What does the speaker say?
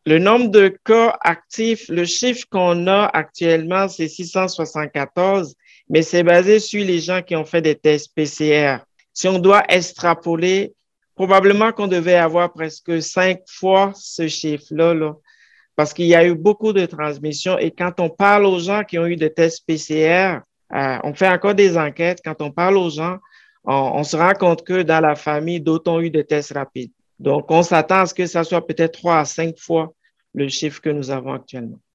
Le nombre de cas actifs, le chiffre qu'on a actuellement, c'est 674, mais c'est basé sur les gens qui ont fait des tests PCR. Si on doit extrapoler, probablement qu'on devait avoir presque 5 fois ce chiffre-là, là, parce qu'il y a eu beaucoup de transmissions. Et quand on parle aux gens qui ont eu des tests PCR, on fait encore des enquêtes. Quand on parle aux gens, on se rend compte que dans la famille, d'autres ont eu des tests rapides. Donc, on s'attend à ce que ça soit peut-être 3 à 5 fois le chiffre que nous avons actuellement.